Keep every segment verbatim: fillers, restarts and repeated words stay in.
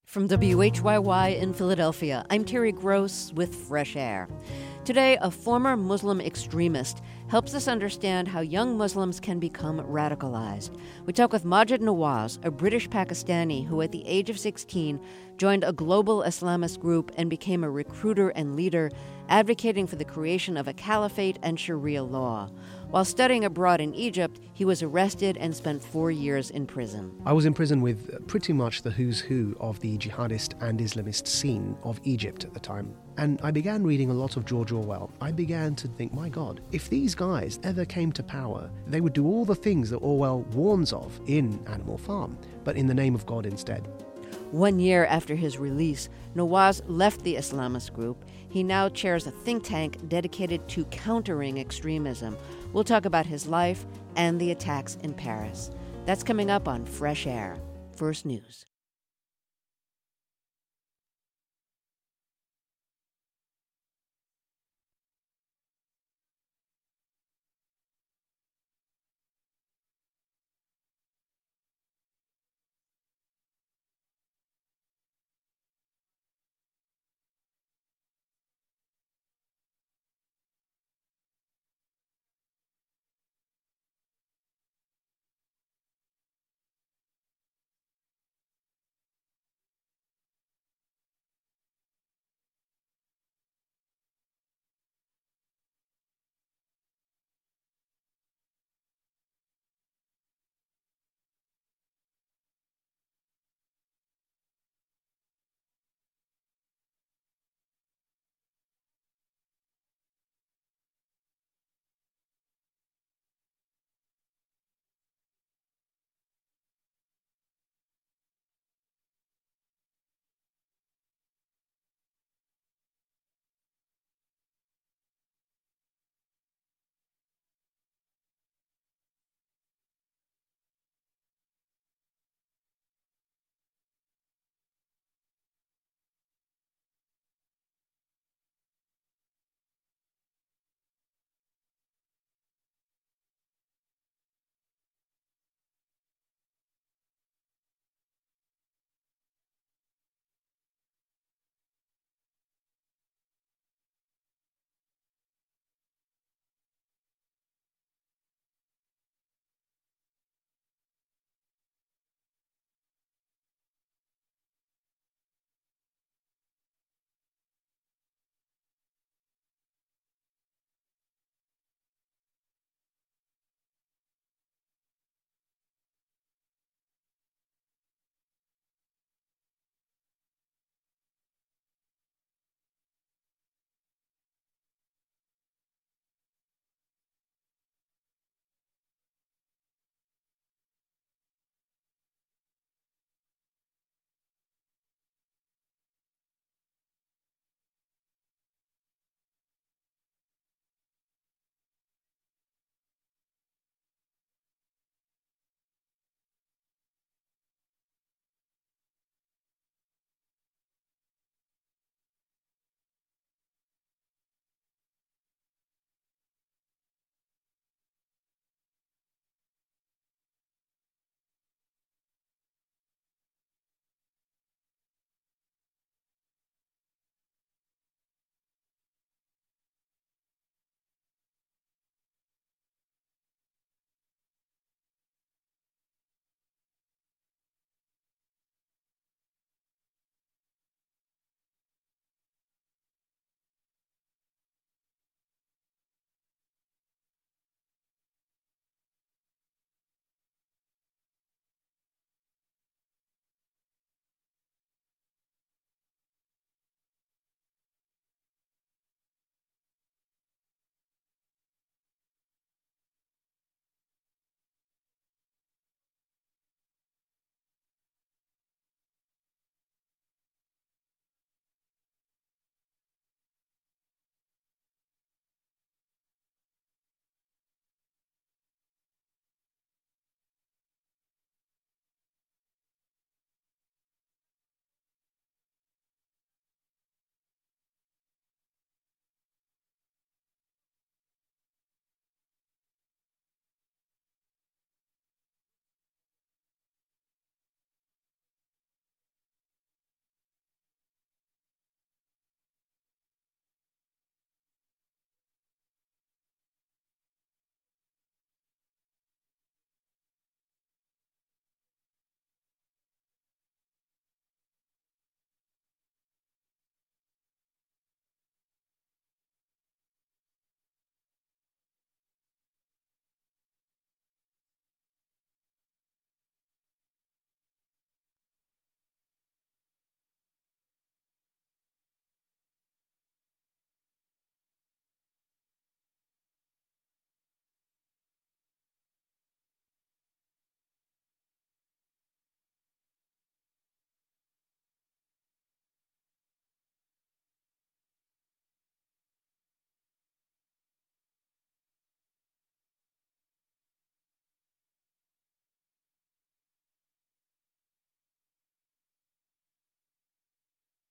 From W H Y Y in Philadelphia, I'm Terry Gross with Fresh Air. Today, a former Muslim extremist helps us understand how young Muslims can become radicalized. We talk with Maajid Nawaz, a British Pakistani who at the age of sixteen joined a global Islamist group and became a recruiter and leader, advocating for the creation of a caliphate and Sharia law. While studying abroad in Egypt, he was arrested and spent four years in prison. I was in prison with pretty much the who's who of the jihadist and Islamist scene of Egypt at the time. And I began reading a lot of George Orwell. I began to think, my God, if these guys ever came to power, they would do all the things that Orwell warns of in Animal Farm, but in the name of God instead. One year after his release, Nawaz left the Islamist group. He now chairs a think tank dedicated to countering extremism. We'll talk about his life and the attacks in Paris. That's coming up on Fresh Air. First News.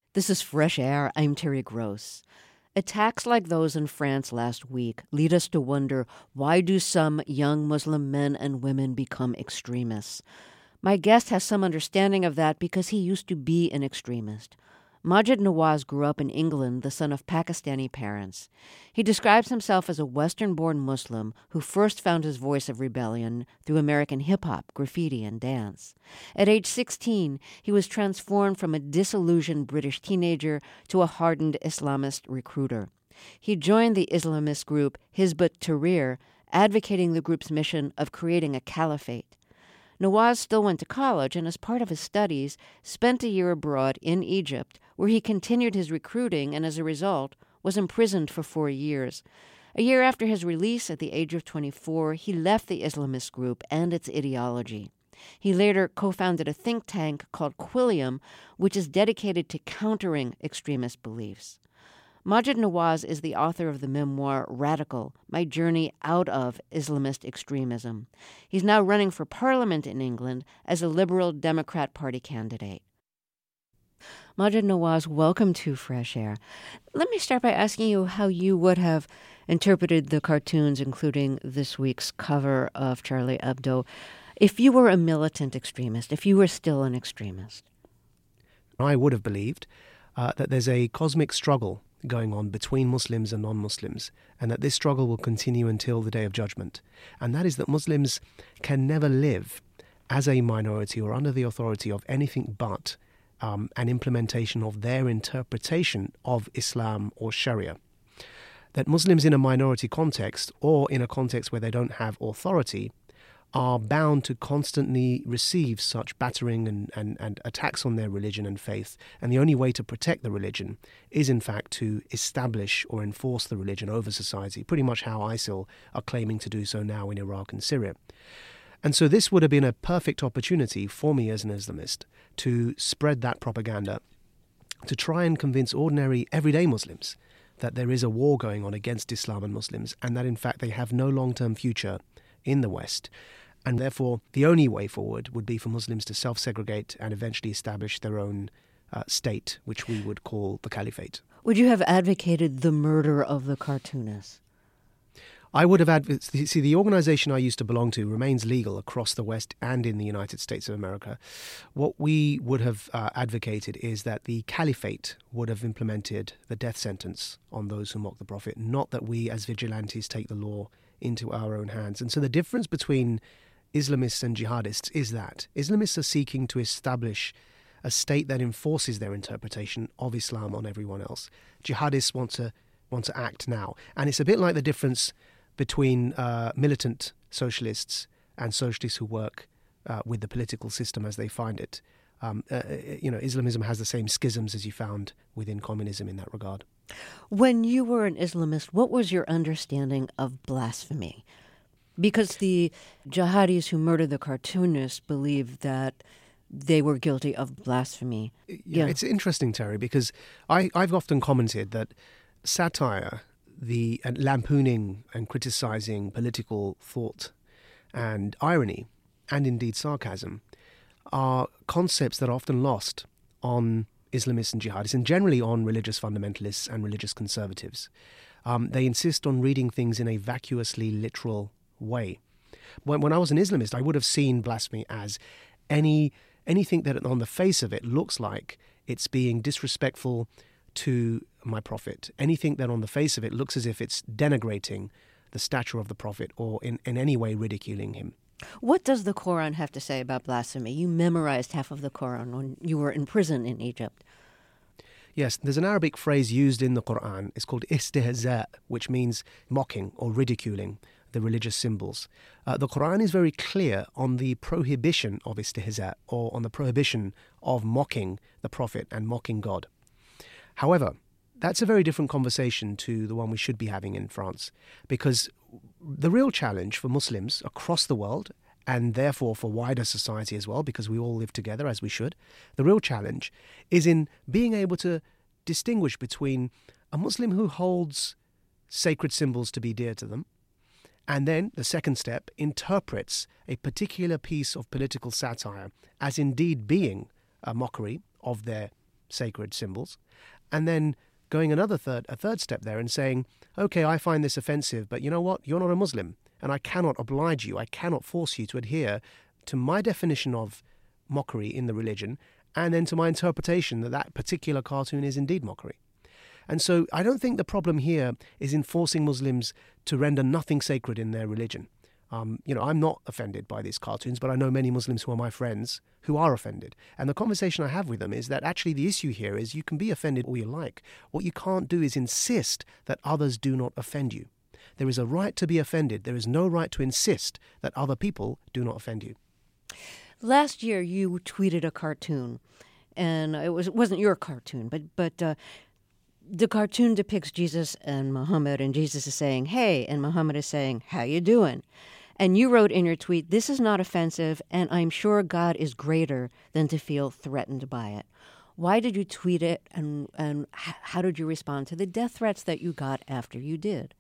This is Fresh Air. I'm Terry Gross. Attacks like those in France last week lead us to wonder, why do some young Muslim men and women become extremists? My guest has some understanding of that because he used to be an extremist. Maajid Nawaz grew up in England, the son of Pakistani parents. He describes himself as a Western-born Muslim who first found his voice of rebellion through American hip-hop, graffiti, and dance. At age sixteen, he was transformed from a disillusioned British teenager to a hardened Islamist recruiter. He joined the Islamist group Hizb ut-Tahrir, advocating the group's mission of creating a caliphate. Nawaz still went to college and, as part of his studies, spent a year abroad in Egypt, where he continued his recruiting and, as a result, was imprisoned for four years. A year after his release, at the age of twenty-four, he left the Islamist group and its ideology. He later co-founded a think tank called Quilliam, which is dedicated to countering extremist beliefs. Maajid Nawaz is the author of the memoir Radical, My Journey Out of Islamist Extremism. He's now running for parliament in England as a Liberal Democrat Party candidate. Maajid Nawaz, welcome to Fresh Air. Let me start by asking you how you would have interpreted the cartoons, including this week's cover of Charlie Hebdo, if you were a militant extremist, if you were still an extremist. I would have believed uh, that there's a cosmic struggle going on between Muslims and non-Muslims, and that this struggle will continue until the Day of Judgment. And that is that Muslims can never live as a minority or under the authority of anything but um, an implementation of their interpretation of Islam or Sharia. That Muslims in a minority context, or in a context where they don't have authority, are bound to constantly receive such battering and, and, and attacks on their religion and faith. And the only way to protect the religion is, in fact, to establish or enforce the religion over society, pretty much how ISIL are claiming to do so now in Iraq and Syria. And so this would have been a perfect opportunity for me as an Islamist to spread that propaganda, to try and convince ordinary, everyday Muslims that there is a war going on against Islam and Muslims, and that, in fact, they have no long-term future in the West. And therefore, the only way forward would be for Muslims to self-segregate and eventually establish their own uh, state, which we would call the caliphate. Would you have advocated the murder of the cartoonists? I would have advocated... See, the organization I used to belong to remains legal across the West and in the United States of America. What we would have uh, advocated is that the caliphate would have implemented the death sentence on those who mock the Prophet, not that we as vigilantes take the law into our own hands. And so the difference between Islamists and jihadists is that Islamists are seeking to establish a state that enforces their interpretation of Islam on everyone else. Jihadists want to want to act now. And it's a bit like the difference between uh, militant socialists and socialists who work uh, with the political system as they find it. Um, uh, you know, Islamism has the same schisms as you found within communism in that regard. When you were an Islamist, what was your understanding of blasphemy? Because the jihadis who murdered the cartoonists believed that they were guilty of blasphemy. Yeah, yeah. It's interesting, Terry, because I, I've often commented that satire, the and lampooning and criticizing political thought and irony, and indeed sarcasm, are concepts that are often lost on Islamists and jihadists, and generally on religious fundamentalists and religious conservatives. Um, they insist on reading things in a vacuously literal way. When, when I was an Islamist, I would have seen blasphemy as any anything that on the face of it looks like it's being disrespectful to my Prophet, anything that on the face of it looks as if it's denigrating the stature of the Prophet or in, in any way ridiculing him. What does the Quran have to say about blasphemy? You memorized half of the Quran when you were in prison in Egypt. Yes, there's an Arabic phrase used in the Quran. It's called istihza, which means mocking or ridiculing the religious symbols. Uh, the Quran is very clear on the prohibition of istihza, or on the prohibition of mocking the Prophet and mocking God. However, that's a very different conversation to the one we should be having in France, because the real challenge for Muslims across the world, and therefore for wider society as well, because we all live together as we should, the real challenge is in being able to distinguish between a Muslim who holds sacred symbols to be dear to them, and then, the second step, interprets a particular piece of political satire as indeed being a mockery of their sacred symbols, and then going another third, a third step there and saying, okay, I find this offensive, but you know what? You're not a Muslim, and I cannot oblige you. I cannot force you to adhere to my definition of mockery in the religion, and then to my interpretation that that particular cartoon is indeed mockery. And so I don't think the problem here is in forcing Muslims to render nothing sacred in their religion. Um, you know, I'm not offended by these cartoons, but I know many Muslims who are my friends who are offended. And the conversation I have with them is that actually the issue here is you can be offended all you like. What you can't do is insist that others do not offend you. There is a right to be offended. There is no right to insist that other people do not offend you. Last year, you tweeted a cartoon, and it, was, it wasn't your cartoon, but but uh, the cartoon depicts Jesus and Muhammad, and Jesus is saying, hey, and Muhammad is saying, how you doing? And you wrote in your tweet, this is not offensive, and I'm sure God is greater than to feel threatened by it. Why did you tweet it, and, and how did you respond to the death threats that you got after you did?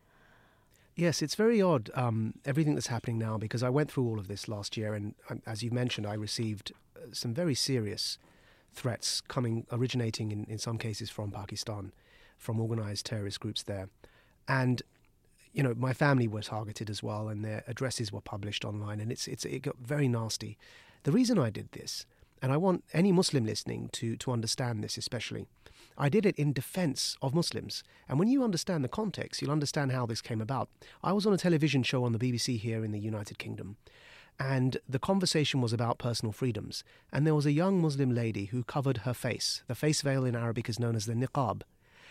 Yes, it's very odd, um, everything that's happening now, because I went through all of this last year, and um, as you mentioned, I received uh, some very serious threats coming, originating in, in some cases from Pakistan, from organized terrorist groups there. And, you know, my family were targeted as well, and their addresses were published online, and it's it's it got very nasty. The reason I did this, and I want any Muslim listening to, to understand this especially, I did it in defense of Muslims. And when you understand the context, you'll understand how this came about. I was on a television show on the B B C here in the United Kingdom, and the conversation was about personal freedoms. And there was a young Muslim lady who covered her face. The face veil in Arabic is known as the niqab.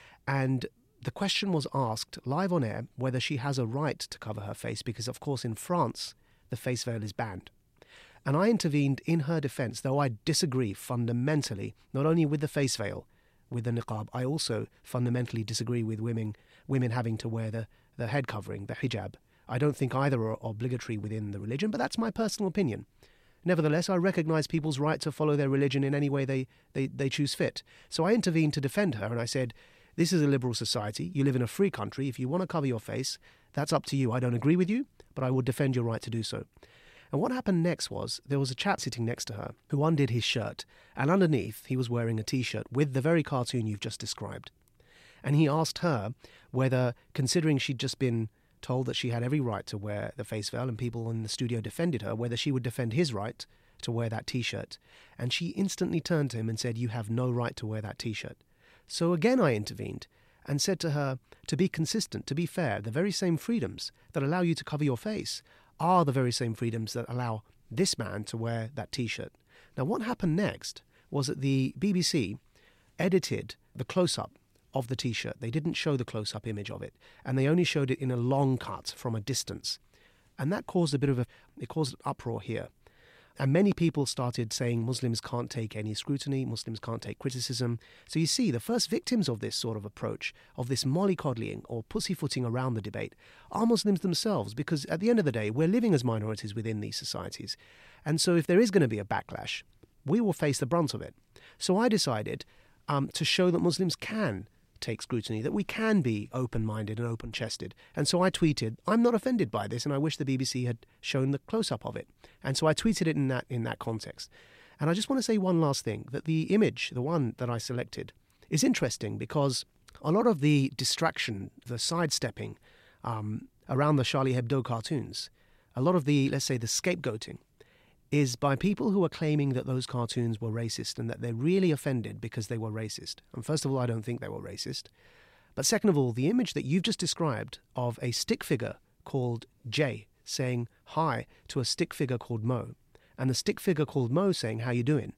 And the question was asked live on air whether she has a right to cover her face, because, of course, in France, the face veil is banned. And I intervened in her defense, though I disagree fundamentally, not only with the face veil, with the niqab, I also fundamentally disagree with women women having to wear the, the head covering, the hijab. I don't think either are obligatory within the religion, but that's my personal opinion. Nevertheless, I recognize people's right to follow their religion in any way they, they, they choose fit. So I intervened to defend her, and I said, this is a liberal society. You live in a free country. If you want to cover your face, that's up to you. I don't agree with you, but I will defend your right to do so. And what happened next was there was a chap sitting next to her who undid his shirt, and underneath he was wearing a T-shirt with the very cartoon you've just described. And he asked her whether, considering she'd just been told that she had every right to wear the face veil and people in the studio defended her, whether she would defend his right to wear that T-shirt. And she instantly turned to him and said, you have no right to wear that T-shirt. So again I intervened and said to her, to be consistent, to be fair, the very same freedoms that allow you to cover your face are the very same freedoms that allow this man to wear that T-shirt. Now, what happened next was that the B B C edited the close-up of the T-shirt. They didn't show the close-up image of it, and they only showed it in a long cut from a distance. And that caused a bit of a, it caused an uproar here. And many people started saying Muslims can't take any scrutiny, Muslims can't take criticism. So you see, the first victims of this sort of approach, of this mollycoddling or pussyfooting around the debate, are Muslims themselves, because at the end of the day, we're living as minorities within these societies. And so if there is going to be a backlash, we will face the brunt of it. So I decided um, to show that Muslims can take scrutiny, that we can be open-minded and open-chested. And so I tweeted, I'm not offended by this, and I wish the B B C had shown the close-up of it. And so I tweeted it in that in that context. And I just want to say one last thing, that the image, the one that I selected, is interesting because a lot of the distraction, the sidestepping um, around the Charlie Hebdo cartoons, a lot of the, let's say, the scapegoating, is by people who are claiming that those cartoons were racist and that they're really offended because they were racist. And first of all, I don't think they were racist. But second of all, the image that you've just described of a stick figure called Jay saying hi to a stick figure called Mo, and the stick figure called Mo saying, how you doing?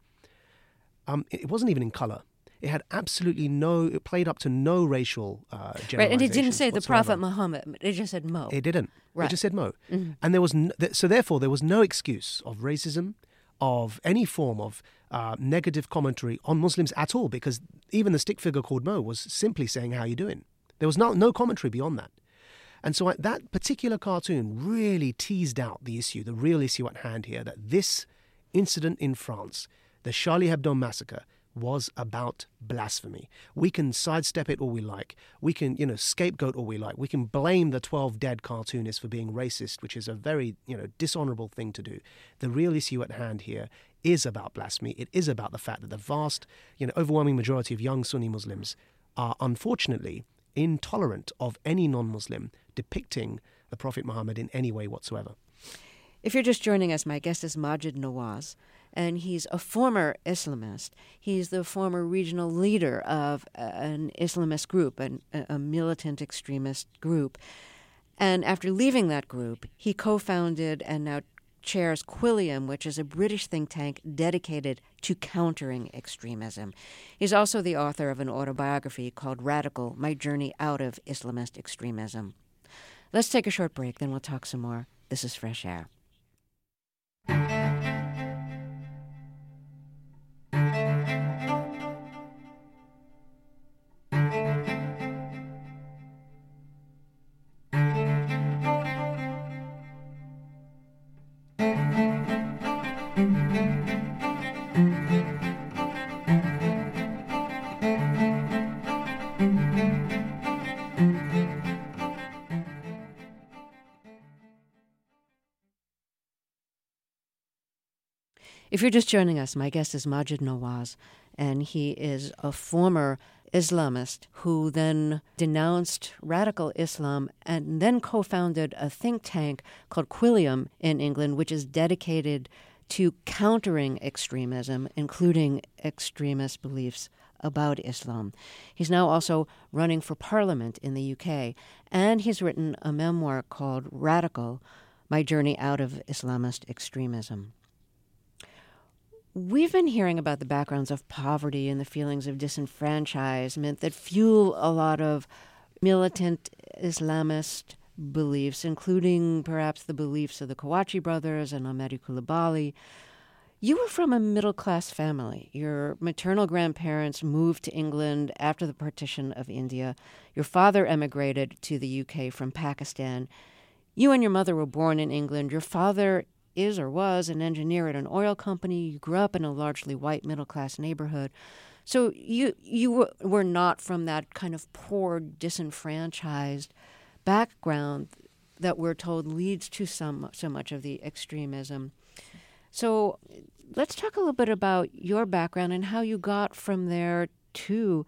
Um, it wasn't even in colour. It had absolutely no, it played up to no racial uh, generalizations. Right, and it didn't say the whatsoever. Prophet Muhammad. It just said Mo. It didn't. Right. It just said Mo. Mm-hmm. And there was, no, so therefore, there was no excuse of racism, of any form of uh, negative commentary on Muslims at all, because even the stick figure called Mo was simply saying, how you doing? There was no, no commentary beyond that. And so I, that particular cartoon really teased out the issue, the real issue at hand here, that this incident in France, the Charlie Hebdo massacre, was about blasphemy. We can sidestep it all we like. We can, you know, scapegoat all we like. We can blame the twelve dead cartoonists for being racist, which is a very, you know, dishonorable thing to do. The real issue at hand here is about blasphemy. It is about the fact that the vast, you know, overwhelming majority of young Sunni Muslims are unfortunately intolerant of any non-Muslim depicting the Prophet Muhammad in any way whatsoever. If you're just joining us, my guest is Maajid Nawaz, and he's a former Islamist. He's the former regional leader of an Islamist group, an, a militant extremist group. And after leaving that group, he co-founded and now chairs Quilliam, which is a British think tank dedicated to countering extremism. He's also the author of an autobiography called Radical: My Journey Out of Islamist Extremism. Let's take a short break, then we'll talk some more. This is Fresh Air. If you're just joining us, my guest is Maajid Nawaz, and he is a former Islamist who then denounced radical Islam and then co-founded a think tank called Quilliam in England, which is dedicated to countering extremism, including extremist beliefs about Islam. He's now also running for Parliament in the U K, and he's written a memoir called Radical: My Journey Out of Islamist Extremism. We've been hearing about the backgrounds of poverty and the feelings of disenfranchisement that fuel a lot of militant Islamist beliefs, including perhaps the beliefs of the Kawachi brothers and Ahmadi Coulibaly. You were from a middle-class family. Your maternal grandparents moved to England after the partition of India. Your father emigrated to the U K from Pakistan. You and your mother were born in England. Your father is or was an engineer at an oil company. You grew up in a largely white middle-class neighborhood. So you you were not from that kind of poor, disenfranchised background that we're told leads to some so much of the extremism. So let's talk a little bit about your background and how you got from there to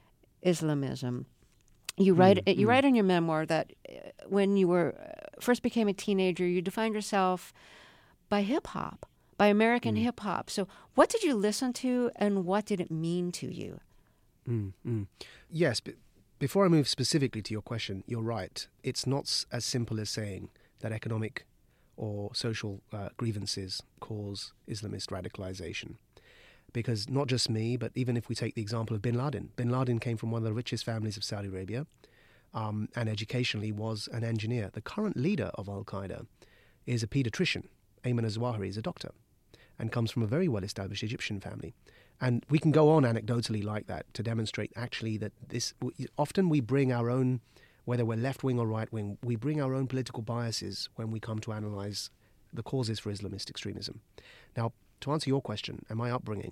Islamism. You write mm, you mm. write in your memoir that when you were first became a teenager, you defined yourself by hip-hop, by American mm. hip-hop. So what did you listen to, and what did it mean to you? Mm, mm. Yes, but before I move specifically to your question, you're right. It's not as simple as saying that economic or social uh, grievances cause Islamist radicalization. Because not just me, but even if we take the example of bin Laden, bin Laden came from one of the richest families of Saudi Arabia, um, and educationally was an engineer. The current leader of Al-Qaeda is a pediatrician. Ayman al-Zawahiri is a doctor and comes from a very well-established Egyptian family. And we can go on anecdotally like that to demonstrate actually that this, often we bring our own, whether we're left-wing or right-wing, we bring our own political biases when we come to analyze the causes for Islamist extremism. Now, to answer your question and my upbringing,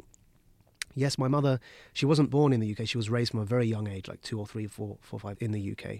yes, my mother, she wasn't born in the U K. She was raised from a very young age, like two or three, four, four, five, in the U K.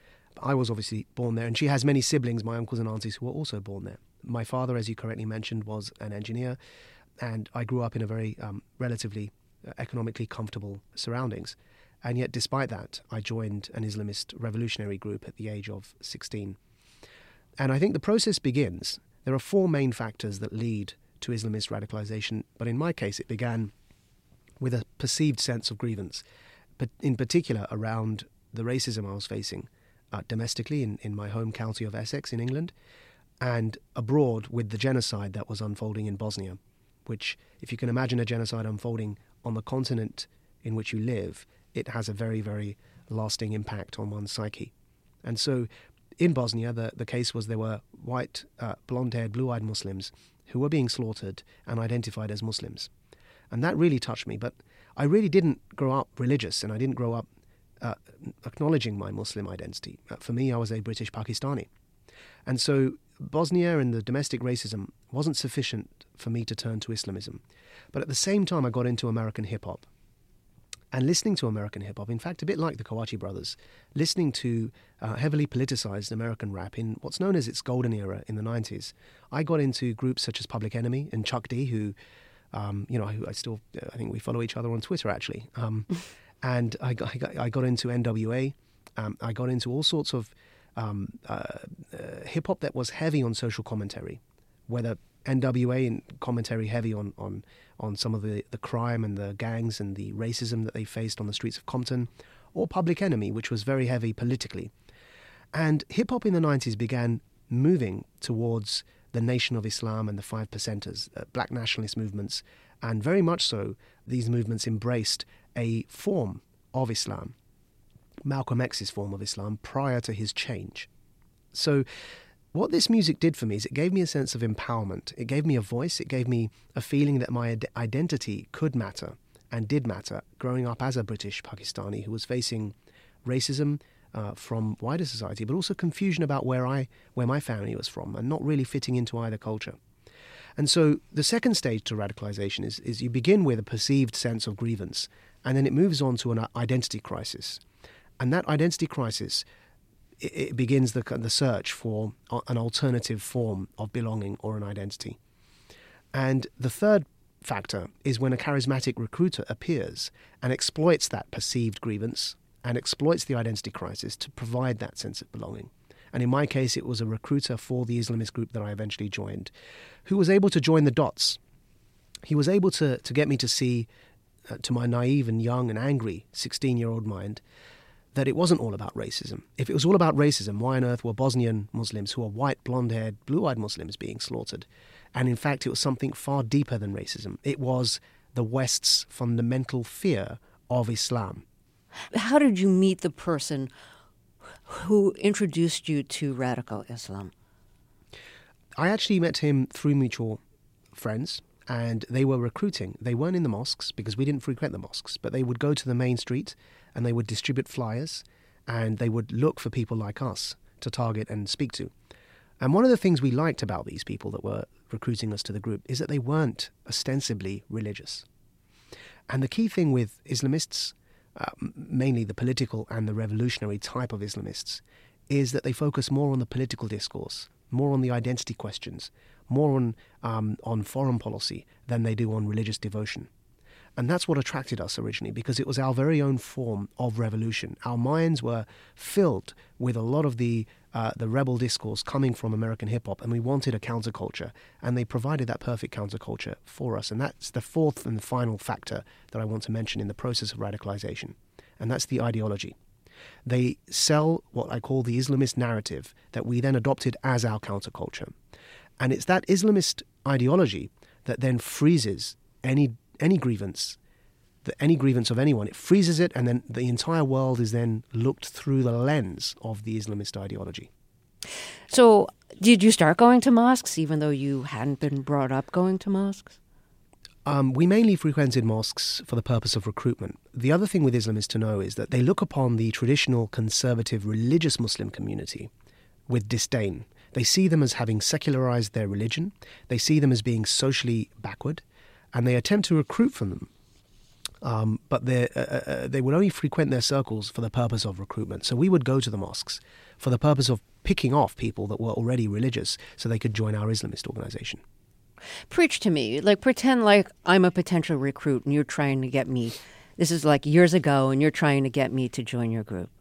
I was obviously born there, and she has many siblings, my uncles and aunties, who were also born there. My father, as you correctly mentioned, was an engineer, and I grew up in a very um, relatively uh, economically comfortable surroundings. And yet, despite that, I joined an Islamist revolutionary group at the age of sixteen. And I think the process begins. There are four main factors that lead to Islamist radicalization, but in my case, it began with a perceived sense of grievance, but in particular around the racism I was facing uh, domestically in, in my home county of Essex in England, and abroad with the genocide that was unfolding in Bosnia, which, if you can imagine a genocide unfolding on the continent in which you live, it has a very, very lasting impact on one's psyche. And so in Bosnia, the, the case was there were white, uh, blonde-haired, blue-eyed Muslims who were being slaughtered and identified as Muslims. And that really touched me. But I really didn't grow up religious, and I didn't grow up uh, acknowledging my Muslim identity. Uh, for me, I was a British Pakistani. And so Bosnia and the domestic racism wasn't sufficient for me to turn to Islamism. But at the same time, I got into American hip-hop. and listening to American hip-hop, in fact, a bit like the Kawachi Brothers, listening to uh, heavily politicized American rap in what's known as its golden era in the nineties, I got into groups such as Public Enemy and Chuck D, who, um, you know, who I still, I think we follow each other on Twitter, actually. Um, and I got, I got, I got into N W A. Um, I got into all sorts of um, uh, uh, hip-hop that was heavy on social commentary, whether N W A and commentary heavy on, on, on some of the, the crime and the gangs and the racism that they faced on the streets of Compton, or Public Enemy, which was very heavy politically. And hip-hop in the nineties began moving towards the Nation of Islam and the Five Percenters, uh, black nationalist movements, and very much so, these movements embraced a form of Islam, Malcolm X's form of Islam, prior to his change. So what this music did for me is it gave me a sense of empowerment. It gave me a voice. It gave me a feeling that my ad- identity could matter and did matter growing up as a British Pakistani who was facing racism uh, from wider society, but also confusion about where I, where my family was from and not really fitting into either culture. And so the second stage to radicalization is, is you begin with a perceived sense of grievance, and then it moves on to an identity crisis. And that identity crisis, it, it begins the, the search for an alternative form of belonging or an identity. And the third factor is when a charismatic recruiter appears and exploits that perceived grievance and exploits the identity crisis to provide that sense of belonging. And in my case, it was a recruiter for the Islamist group that I eventually joined, who was able to join the dots. He was able to, to get me to see, uh, to my naive and young and angry sixteen-year-old mind, that it wasn't all about racism. If it was all about racism, why on earth were Bosnian Muslims who are white, blonde-haired, blue-eyed Muslims being slaughtered? And in fact, it was something far deeper than racism. It was the West's fundamental fear of Islam. How did you meet the person who introduced you to radical Islam? I actually met him through mutual friends, and they were recruiting. They weren't in the mosques because we didn't frequent the mosques, but they would go to the main street and they would distribute flyers and they would look for people like us to target and speak to. And one of the things we liked about these people that were recruiting us to the group is that they weren't ostensibly religious. And the key thing with Islamists, uh, mainly the political and the revolutionary type of Islamists, is that they focus more on the political discourse, more on the identity questions, more on um, on foreign policy than they do on religious devotion. And that's what attracted us originally, because it was our very own form of revolution. Our minds were filled with a lot of the uh, the rebel discourse coming from American hip-hop, and we wanted a counterculture, and they provided that perfect counterculture for us. And that's the fourth and final factor that I want to mention in the process of radicalization, and that's the ideology. They sell what I call the Islamist narrative that we then adopted as our counterculture. And it's that Islamist ideology that then freezes any any grievance, the, any grievance of anyone. It freezes it, and then the entire world is then looked through the lens of the Islamist ideology. So did you start going to mosques even though you hadn't been brought up going to mosques? Um, we mainly frequented mosques for the purpose of recruitment. The other thing with Islamists to know is that they look upon the traditional conservative religious Muslim community with disdain. They see them as having secularized their religion. They see them as being socially backward, and they attempt to recruit from them. Um, but uh, uh, they would only frequent their circles for the purpose of recruitment. So we would go to the mosques for the purpose of picking off people that were already religious so they could join our Islamist organization. Preach to me. Like, pretend like I'm a potential recruit and you're trying to get me. This is like years ago and you're trying to get me to join your group.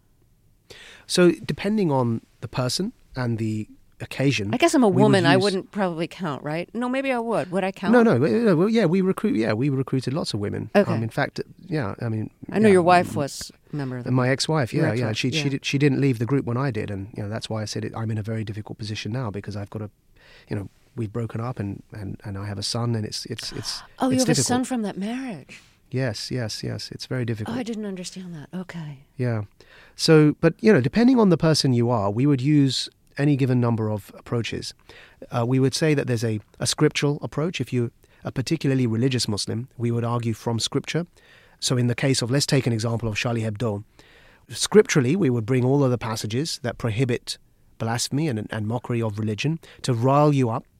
So depending on the person and the occasion. I guess I'm a woman. Would use... I wouldn't probably count, right? No, maybe I would. Would I count? No, no. Well, yeah, we recruit. Yeah, we recruited lots of women. Okay. Um, in fact, yeah. I mean, I know yeah, your wife was a member of the my ex-wife. Yeah, ex-wife, yeah. She yeah. she did, she didn't leave the group when I did, and you know that's why I said it, I'm in a very difficult position now because I've got a, you know, we've broken up and, and, and I have a son, and it's it's it's. Oh, it's you have difficult. a son from that marriage. Yes, yes, yes. It's very difficult. Oh, I didn't understand that. Okay. Yeah. So, but you know, depending on the person you are, we would use any given number of approaches. Uh, we would say that there's a, a scriptural approach. If you're a particularly religious Muslim, we would argue from scripture. So in the case of, let's take an example of Charlie Hebdo. Scripturally, we would bring all of the passages that prohibit blasphemy and, and mockery of religion to rile you up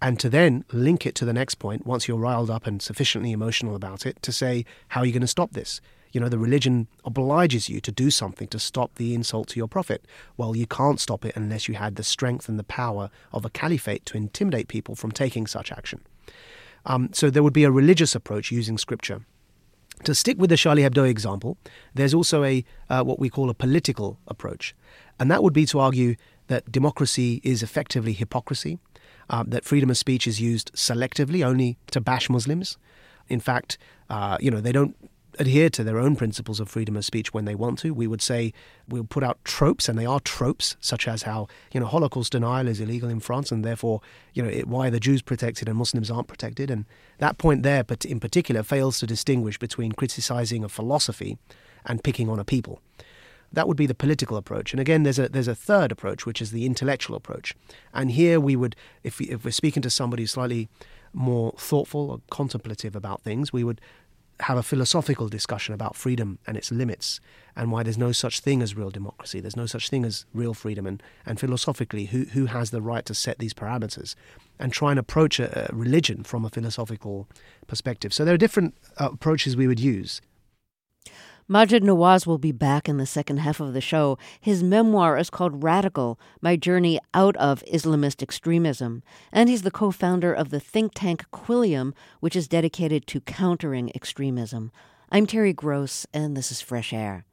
and to then link it to the next point, once you're riled up and sufficiently emotional about it, to say, how are you going to stop this? You know, the religion obliges you to do something to stop the insult to your prophet. Well, you can't stop it unless you had the strength and the power of a caliphate to intimidate people from taking such action. Um, so there would be a religious approach using scripture. To stick with the Charlie Hebdo example, there's also a uh, what we call a political approach. And that would be to argue that democracy is effectively hypocrisy, uh, that freedom of speech is used selectively only to bash Muslims. In fact, uh, you know, they don't adhere to their own principles of freedom of speech when they want to. We would say we'll put out tropes, and they are tropes, such as how, you know, Holocaust denial is illegal in France, and therefore, you know, it, why are the Jews protected and Muslims aren't protected? And that point there, but in particular, fails to distinguish between criticizing a philosophy and picking on a people. That would be the political approach. And again, there's a there's a third approach, which is the intellectual approach. And here we would, if, we, if we're speaking to somebody slightly more thoughtful or contemplative about things, we would have a philosophical discussion about freedom and its limits, and why there's no such thing as real democracy, there's no such thing as real freedom, and, and philosophically, who who has the right to set these parameters, and try and approach a, a religion from a philosophical perspective. So there are different uh, approaches we would use. Maajid Nawaz will be back in the second half of the show. His memoir is called Radical, My Journey Out of Islamist Extremism. And he's the co-founder of the think tank Quilliam, which is dedicated to countering extremism. I'm Terry Gross, and this is Fresh Air.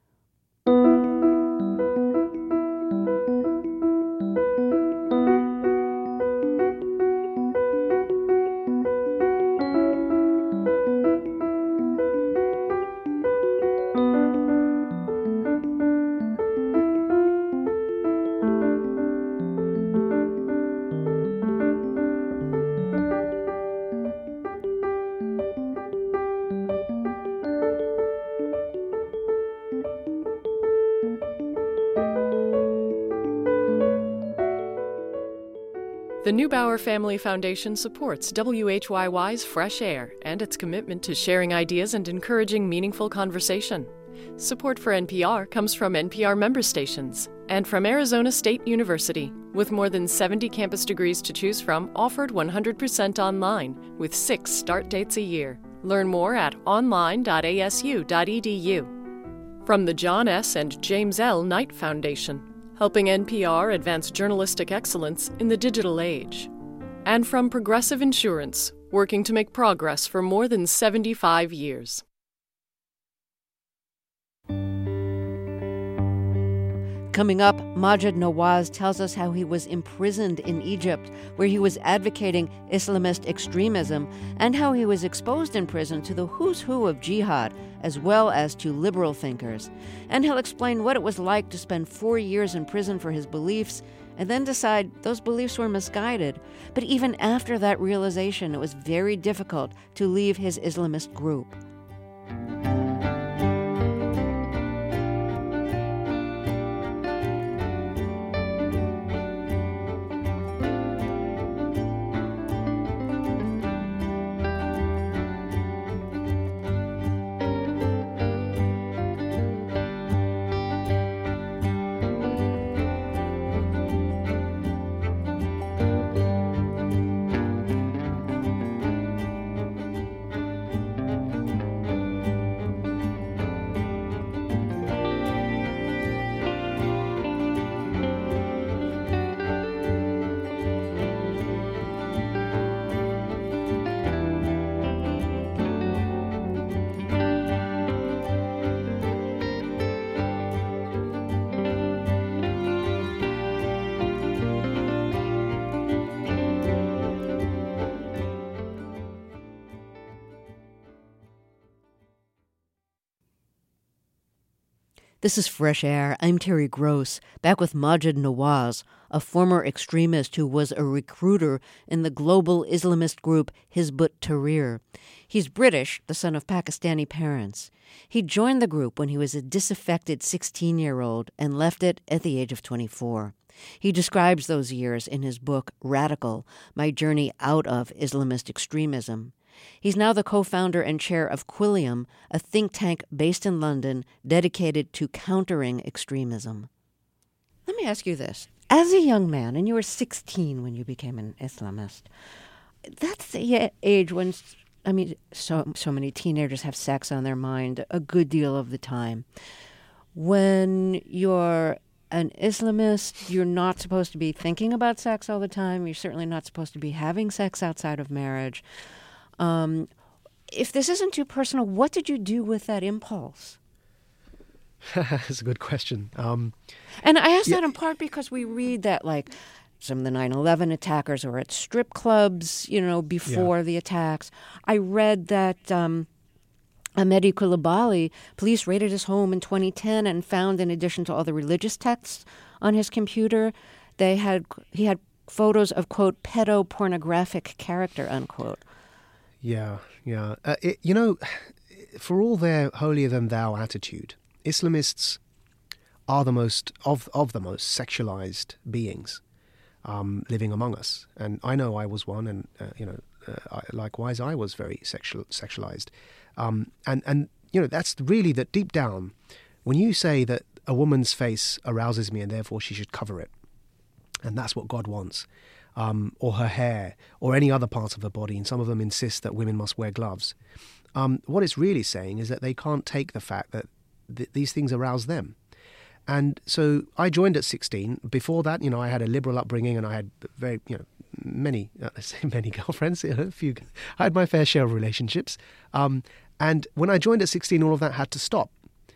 The Neubauer Family Foundation supports W H Y Y's Fresh Air and its commitment to sharing ideas and encouraging meaningful conversation. Support for N P R comes from N P R member stations and from Arizona State University, with more than seventy campus degrees to choose from, offered one hundred percent online, with six start dates a year. Learn more at online dot a s u dot e d u. From the John S. and James L. Knight Foundation, helping N P R advance journalistic excellence in the digital age. And from Progressive Insurance, working to make progress for more than seventy-five years. Coming up, Maajid Nawaz tells us how he was imprisoned in Egypt, where he was advocating Islamist extremism, and how he was exposed in prison to the who's who of jihad, as well as to liberal thinkers. And he'll explain what it was like to spend four years in prison for his beliefs, and then decide those beliefs were misguided. But even after that realization, it was very difficult to leave his Islamist group. This is Fresh Air. I'm Terry Gross, back with Maajid Nawaz, a former extremist who was a recruiter in the global Islamist group Hizb ut-Tahrir. He's British, the son of Pakistani parents. He joined the group when he was a disaffected sixteen-year-old and left it at the age of twenty-four. He describes those years in his book, Radical, My Journey Out of Islamist Extremism. He's now the co-founder and chair of Quilliam, a think tank based in London dedicated to countering extremism. Let me ask you this. As a young man, and you were sixteen when you became an Islamist, that's the age when, I mean, so so many teenagers have sex on their mind a good deal of the time. When you're an Islamist, you're not supposed to be thinking about sex all the time. You're certainly not supposed to be having sex outside of marriage. Um, if this isn't too personal, what did you do with that impulse? That's a good question. Um, and I ask yeah. that in part because we read that, like, some of the nine eleven attackers were at strip clubs, you know, before yeah. the attacks. I read that um, Ahmedi Coulibaly, police raided his home in twenty ten and found, in addition to all the religious texts on his computer, they had he had photos of, quote, pedopornographic character, unquote. Yeah, yeah. Uh, it, you know, for all their holier-than-thou attitude, Islamists are the most, of, of the most sexualized beings um, living among us. And I know I was one, and, uh, you know, uh, I, likewise I was very sexual, sexualized. Um, and, and, you know, that's really that deep down, when you say that a woman's face arouses me and therefore she should cover it, and that's what God wants, um, or her hair, or any other part of her body, and some of them insist that women must wear gloves, um, what it's really saying is that they can't take the fact that th- these things arouse them. And so I joined at sixteen. Before that, you know, I had a liberal upbringing, and I had very, you know, many, uh, I say many girlfriends, you know, a few. I had my fair share of relationships. Um, and when I joined at sixteen, all of that had to stop.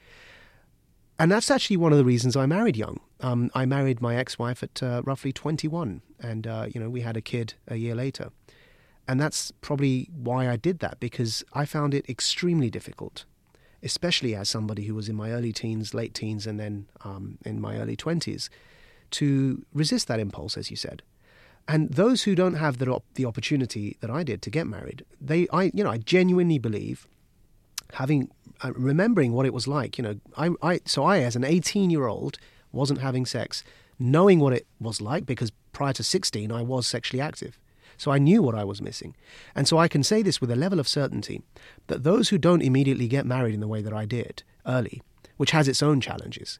And that's actually one of the reasons I married young. Um, I married my ex-wife at uh, roughly twenty-one, and uh, you know, we had a kid a year later. And that's probably why I did that, because I found it extremely difficult, especially as somebody who was in my early teens, late teens, and then um, in my early twenties, to resist that impulse, as you said. And those who don't have the op- the opportunity that I did to get married, they, I, you know, I genuinely believe, having, uh, remembering what it was like, you know, I, I, so I, as an eighteen-year-old, wasn't having sex, knowing what it was like, because prior to sixteen, I was sexually active. So I knew what I was missing. And so I can say this with a level of certainty, that those who don't immediately get married in the way that I did early, which has its own challenges,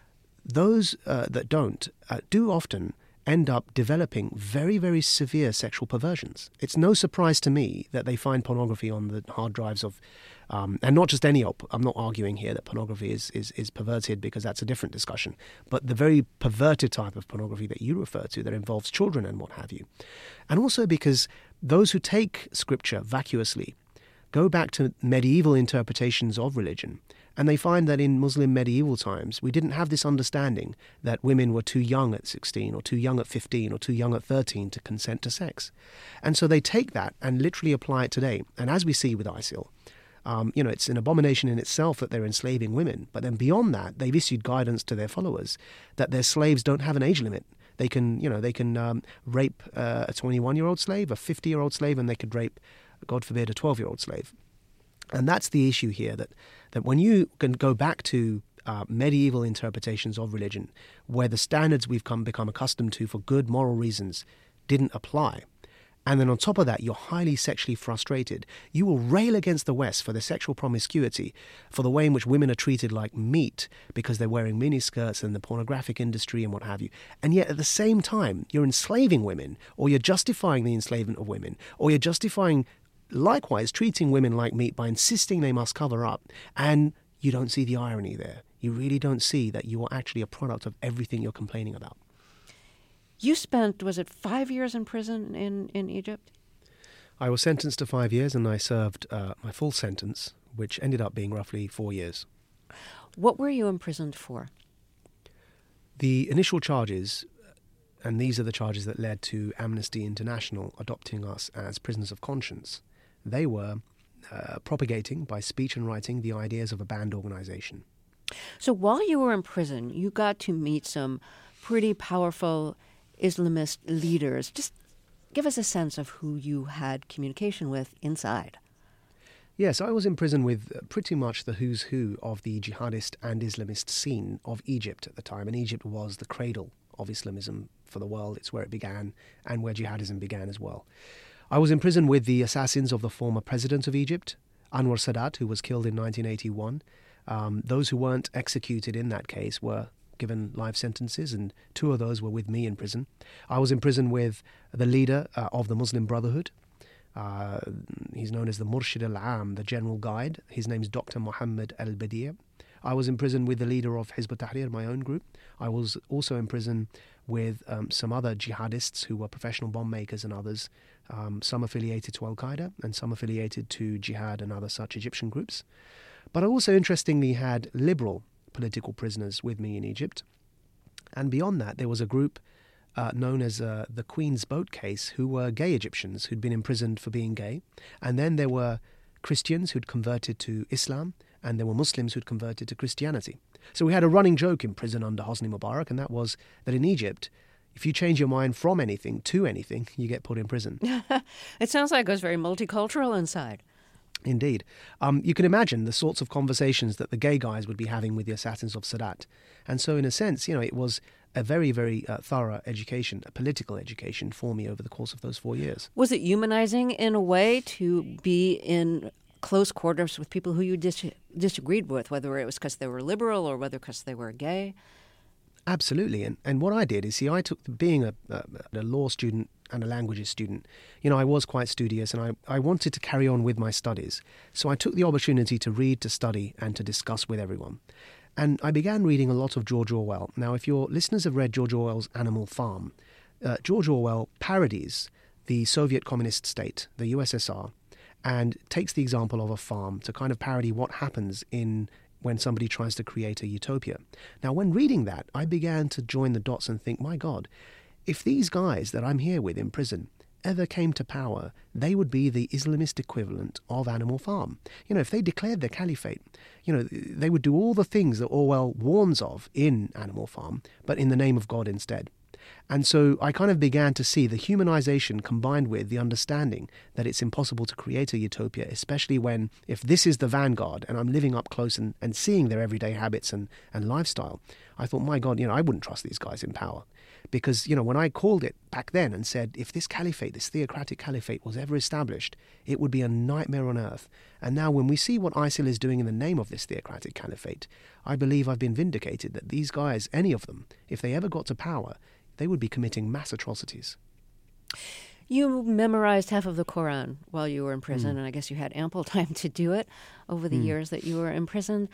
those uh, that don't uh, do often end up developing very, very severe sexual perversions. It's no surprise to me that they find pornography on the hard drives of, um, and not just any, op- I'm not arguing here that pornography is, is, is perverted, because that's a different discussion, but the very perverted type of pornography that you refer to that involves children and what have you. And also because those who take scripture vacuously go back to medieval interpretations of religion, and they find that in Muslim medieval times, we didn't have this understanding that women were too young at sixteen, or too young at fifteen, or too young at thirteen to consent to sex. And so they take that and literally apply it today. And as we see with ISIL, um, you know, it's an abomination in itself that they're enslaving women. But then beyond that, they've issued guidance to their followers that their slaves don't have an age limit. They can, you know, they can um, rape uh, a twenty-one-year-old slave, a fifty-year-old slave, and they could rape, God forbid, a twelve-year-old slave. And that's the issue here, that, that when you can go back to uh, medieval interpretations of religion, where the standards we've come become accustomed to for good moral reasons didn't apply, and then on top of that, you're highly sexually frustrated, you will rail against the West for their sexual promiscuity, for the way in which women are treated like meat because they're wearing miniskirts and the pornographic industry and what have you. And yet at the same time, you're enslaving women, or you're justifying the enslavement of women, or you're justifying, likewise, treating women like meat by insisting they must cover up. And you don't see the irony there. You really don't see that you are actually a product of everything you're complaining about. You spent, was it five years in prison in, in Egypt? I was sentenced to five years and I served uh, my full sentence, which ended up being roughly four years. What were you imprisoned for? The initial charges, and these are the charges that led to Amnesty International adopting us as prisoners of conscience, they were uh, propagating by speech and writing the ideas of a banned organization. So while you were in prison, you got to meet some pretty powerful Islamist leaders. Just give us a sense of who you had communication with inside. Yes, I was in prison with pretty much the who's who of the jihadist and Islamist scene of Egypt at the time. And Egypt was the cradle of Islamism for the world. It's where it began and where jihadism began as well. I was in prison with the assassins of the former president of Egypt, Anwar Sadat, who was killed in nineteen eighty-one. Um, those who weren't executed in that case were given life sentences, and two of those were with me in prison. I was in prison with the leader uh, of the Muslim Brotherhood, Uh, he's known as the Murshid al-Am, the general guide. His name is Doctor Mohammed al-Badi'. I was in prison with the leader of Hizb ut-Tahrir, my own group. I was also in prison with um, some other jihadists who were professional bomb makers and others, um, some affiliated to Al-Qaeda and some affiliated to Jihad and other such Egyptian groups. But I also interestingly had liberal political prisoners with me in Egypt. And beyond that, there was a group uh, known as uh, the Queen's Boat case, who were gay Egyptians who'd been imprisoned for being gay. And then there were Christians who'd converted to Islam, and there were Muslims who'd converted to Christianity. So we had a running joke in prison under Hosni Mubarak, and that was that in Egypt, if you change your mind from anything to anything, you get put in prison. It sounds like it was very multicultural inside. Indeed. Um, you can imagine the sorts of conversations that the gay guys would be having with the assassins of Sadat. And so in a sense, you know, it was a very, very uh, thorough education, a political education for me over the course of those four years. Was it humanizing in a way to be in close quarters with people who you dis- disagreed with, whether it was because they were liberal or whether because they were gay? Absolutely. And and what I did is, see, I took, being a, a, a law student and a languages student, you know, I was quite studious and I, I wanted to carry on with my studies. So I took the opportunity to read, to study, and to discuss with everyone. And I began reading a lot of George Orwell. Now, if your listeners have read George Orwell's Animal Farm, uh, George Orwell parodies the Soviet communist state, the U S S R, and takes the example of a farm to kind of parody what happens in when somebody tries to create a utopia. Now, when reading that, I began to join the dots and think, my God, if these guys that I'm here with in prison ever came to power, they would be the Islamist equivalent of Animal Farm. You know, if they declared their caliphate, you know, they would do all the things that Orwell warns of in Animal Farm, but in the name of God instead. And so I kind of began to see the humanization combined with the understanding that it's impossible to create a utopia, especially when, if this is the vanguard and I'm living up close and, and seeing their everyday habits and, and lifestyle, I thought, my God, you know, I wouldn't trust these guys in power. Because, you know, when I called it back then and said, if this caliphate, this theocratic caliphate was ever established, it would be a nightmare on earth. And now when we see what ISIL is doing in the name of this theocratic caliphate, I believe I've been vindicated that these guys, any of them, if they ever got to power, they would be committing mass atrocities. You memorized half of the Quran while you were in prison, mm. and I guess you had ample time to do it over the mm. years that you were in prison.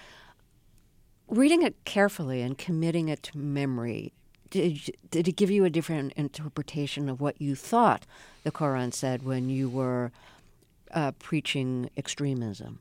Reading it carefully and committing it to memory, did, did it give you a different interpretation of what you thought the Quran said when you were uh, preaching extremism?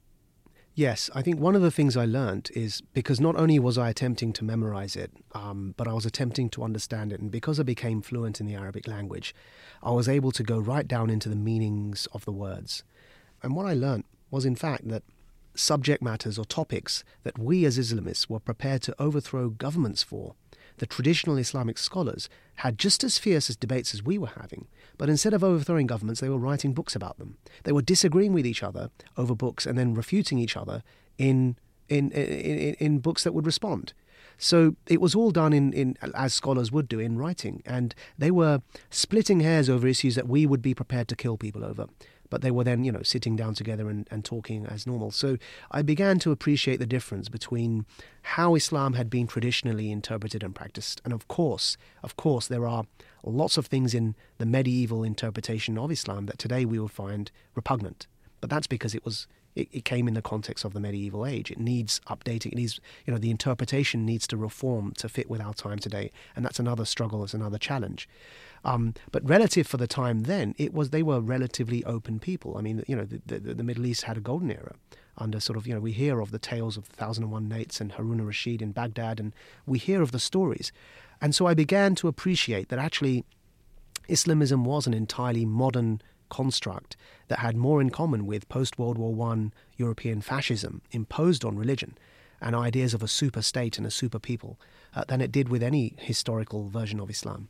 Yes, I think one of the things I learned is because not only was I attempting to memorize it, um, but I was attempting to understand it. And because I became fluent in the Arabic language, I was able to go right down into the meanings of the words. And what I learned was, in fact, that subject matters or topics that we as Islamists were prepared to overthrow governments for, the traditional Islamic scholars had just as fierce as debates as we were having, but instead of overthrowing governments, they were writing books about them. They were disagreeing with each other over books and then refuting each other in in in, in books that would respond. So it was all done in, in as scholars would do in writing, and they were splitting hairs over issues that we would be prepared to kill people over. But they were then, you know, sitting down together and, and talking as normal. So I began to appreciate the difference between how Islam had been traditionally interpreted and practiced. And of course, of course, there are lots of things in the medieval interpretation of Islam that today we will find repugnant. But that's because it was it, it came in the context of the medieval age. It needs updating. It needs, you know, the interpretation needs to reform to fit with our time today. And that's another struggle, it's another challenge. Um, but relative for the time then, it was they were relatively open people. I mean, you know, the, the, the Middle East had a golden era under sort of, you know, we hear of the tales of the Thousand and One Nights and Harun al-Rashid in Baghdad, and we hear of the stories. And so I began to appreciate that actually Islamism was an entirely modern construct that had more in common with post-World War One European fascism imposed on religion and ideas of a super state and a super people uh, than it did with any historical version of Islam.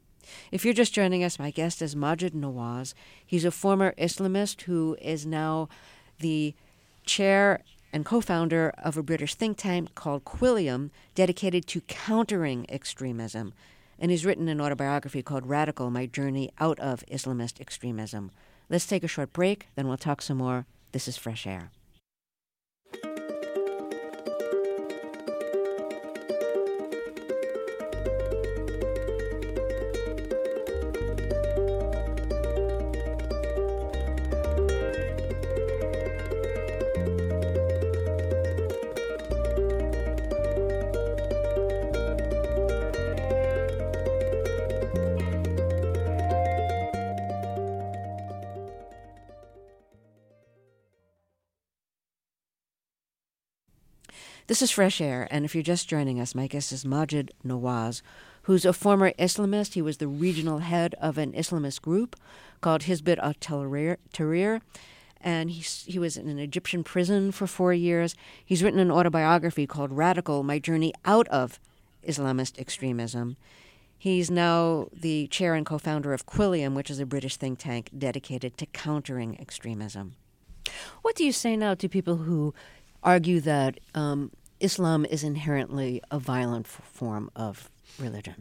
If you're just joining us, my guest is Maajid Nawaz. He's a former Islamist who is now the chair and co-founder of a British think tank called Quilliam, dedicated to countering extremism. And he's written an autobiography called Radical, My Journey Out of Islamist Extremism. Let's take a short break, then we'll talk some more. This is Fresh Air. This is Fresh Air, and if you're just joining us, my guest is Maajid Nawaz, who's a former Islamist. He was the regional head of an Islamist group called Hizb ut-Tahrir, and he, he was in an Egyptian prison for four years. He's written an autobiography called Radical, My Journey Out of Islamist Extremism. He's now the chair and co-founder of Quilliam, which is a British think tank dedicated to countering extremism. What do you say now to people who argue that um, Islam is inherently a violent f- form of religion?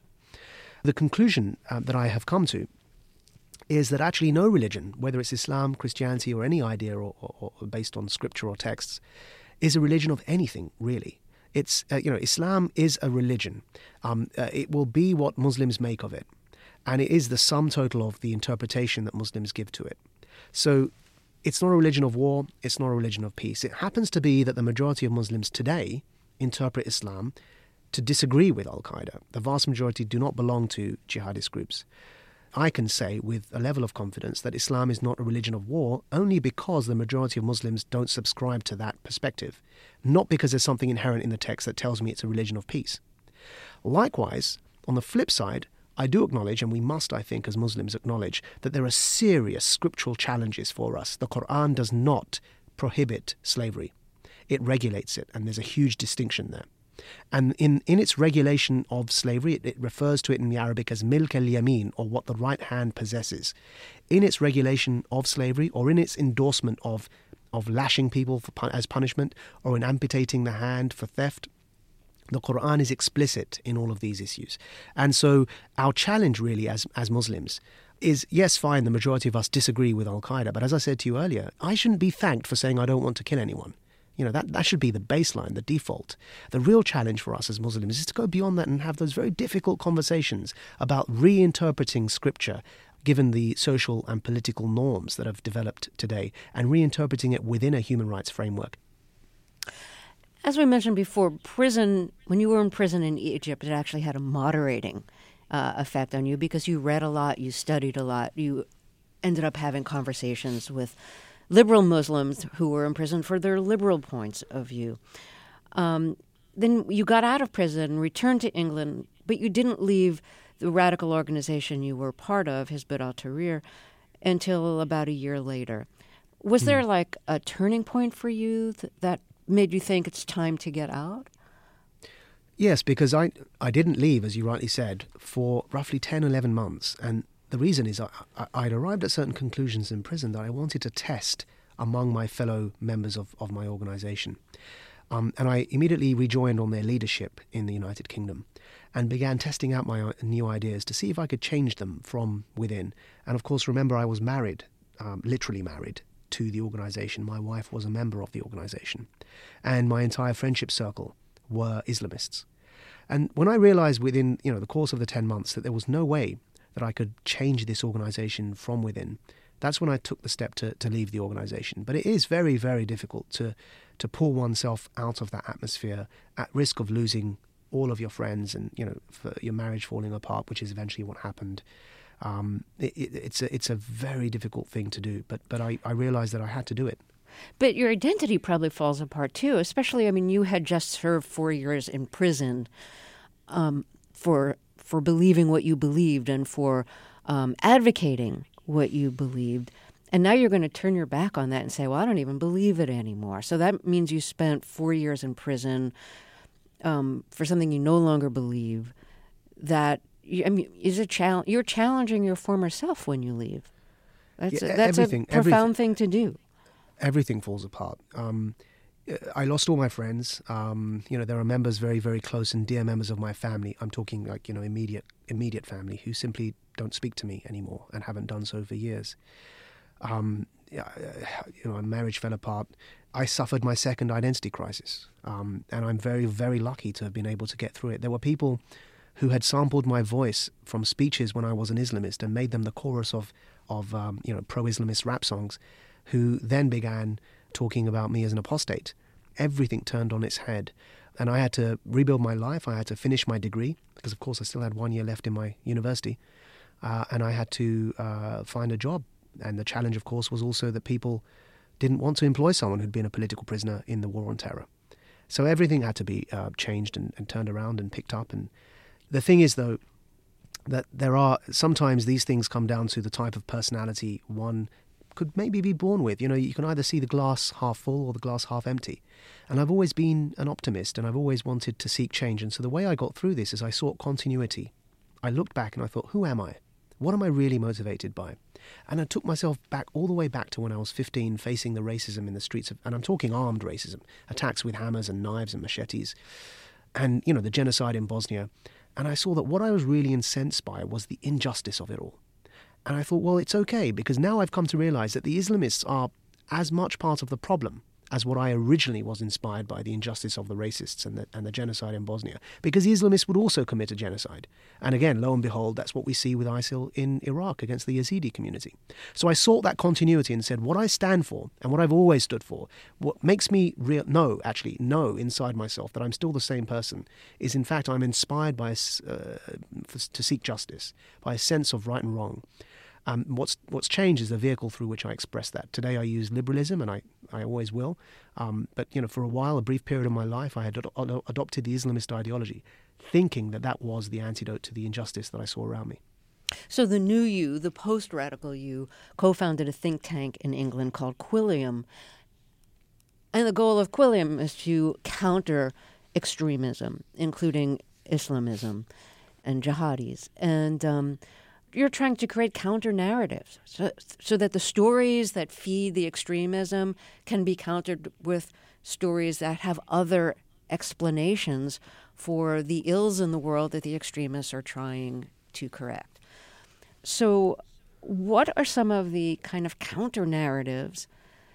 The conclusion uh, that I have come to is that actually no religion, whether it's Islam, Christianity, or any idea or, or, or based on scripture or texts, is a religion of anything, really. It's, uh, you know, Islam is a religion. Um, uh, it will be what Muslims make of it. And it is the sum total of the interpretation that Muslims give to it. So it's not a religion of war. It's not a religion of peace. It happens to be that the majority of Muslims today interpret Islam to disagree with Al-Qaeda. The vast majority do not belong to jihadist groups. I can say with a level of confidence that Islam is not a religion of war only because the majority of Muslims don't subscribe to that perspective, not because there's something inherent in the text that tells me it's a religion of peace. Likewise, on the flip side, I do acknowledge, and we must, I think, as Muslims acknowledge, that there are serious scriptural challenges for us. The Quran does not prohibit slavery. It regulates it, and there's a huge distinction there. And in, in its regulation of slavery, it, it refers to it in the Arabic as milk al-yamin, or what the right hand possesses. In its regulation of slavery, or in its endorsement of, of lashing people for, as punishment, or in amputating the hand for theft, the Quran is explicit in all of these issues. And so our challenge really as, as Muslims is, yes, fine, the majority of us disagree with Al-Qaeda, but as I said to you earlier, I shouldn't be thanked for saying I don't want to kill anyone. You know, that, that should be the baseline, the default. The real challenge for us as Muslims is to go beyond that and have those very difficult conversations about reinterpreting scripture given the social and political norms that have developed today and reinterpreting it within a human rights framework. As we mentioned before, prison, when you were in prison in Egypt, it actually had a moderating uh, effect on you because you read a lot, you studied a lot, you ended up having conversations with liberal Muslims who were imprisoned for their liberal points of view. Um, then you got out of prison, returned to England, but you didn't leave the radical organization you were part of, Hizb ut-Tahrir, until about a year later. Was mm. there like a turning point for you th- that made you think it's time to get out? Yes, because I, I didn't leave, as you rightly said, for roughly ten, eleven months. And the reason is I, I, I'd arrived at certain conclusions in prison that I wanted to test among my fellow members of, of my organization. Um, and I immediately rejoined on their leadership in the United Kingdom and began testing out my new ideas to see if I could change them from within. And of course, remember, I was married, um, literally married, to the organization. My wife was a member of the organization. And my entire friendship circle were Islamists. And when I realized within, you know, the course of the ten months that there was no way that I could change this organization from within, that's when I took the step to, to leave the organization. But it is very, very difficult to, to pull oneself out of that atmosphere at risk of losing all of your friends and, you know, for your marriage falling apart, which is eventually what happened. Um, it, it, it's a it's a very difficult thing to do, but but I, I realized that I had to do it. But your identity probably falls apart too, especially, I mean, you had just served four years in prison um, for for believing what you believed and for um, advocating what you believed. And now you're going to turn your back on that and say, well, I don't even believe it anymore. So that means you spent four years in prison um, for something you no longer believe. That, I mean, is a challenge. You're challenging your former self when you leave. That's yeah, a, that's a profound everything, thing to do. Everything falls apart. Um, I lost all my friends. Um, you know, there are members very, very close and dear members of my family. I'm talking like, you know, immediate, immediate family who simply don't speak to me anymore and haven't done so for years. Um, you know, my marriage fell apart. I suffered my second identity crisis. Um, and I'm very, very lucky to have been able to get through it. There were people who had sampled my voice from speeches when I was an Islamist and made them the chorus of, of um, you know, pro-Islamist rap songs, who then began talking about me as an apostate. Everything turned on its head. And I had to rebuild my life. I had to finish my degree, because of course I still had one year left in my university. Uh, and I had to uh, find a job. And the challenge, of course, was also that people didn't want to employ someone who'd been a political prisoner in the war on terror. So everything had to be uh, changed and, and turned around and picked up. And the thing is, though, that there are sometimes these things come down to the type of personality one could maybe be born with. You know, you can either see the glass half full or the glass half empty. And I've always been an optimist, and I've always wanted to seek change. And so the way I got through this is I sought continuity. I looked back and I thought, who am I? What am I really motivated by? And I took myself back all the way back to when I was fifteen, facing the racism in the streets of, and I'm talking armed racism, attacks with hammers and knives and machetes, and, you know, the genocide in Bosnia. And I saw that what I was really incensed by was the injustice of it all. And I thought, well, it's okay, because now I've come to realize that the Islamists are as much part of the problem as what I originally was inspired by, the injustice of the racists and the, and the genocide in Bosnia. Because the Islamists would also commit a genocide. And again, lo and behold, that's what we see with ISIL in Iraq against the Yazidi community. So I sought that continuity and said, what I stand for and what I've always stood for, what makes me real, know, actually, know inside myself that I'm still the same person, is in fact I'm inspired by uh, to seek justice, by a sense of right and wrong. Um, what's what's changed is the vehicle through which I express that. Today I use liberalism, and I, I always will. Um, but, you know, for a while, a brief period of my life, I had ad- ad- adopted the Islamist ideology, thinking that that was the antidote to the injustice that I saw around me. So the new you, the post-radical you, co-founded a think tank in England called Quilliam. And the goal of Quilliam is to counter extremism, including Islamism and jihadis. And um you're trying to create counter-narratives so, so that the stories that feed the extremism can be countered with stories that have other explanations for the ills in the world that the extremists are trying to correct. So what are some of the kind of counter-narratives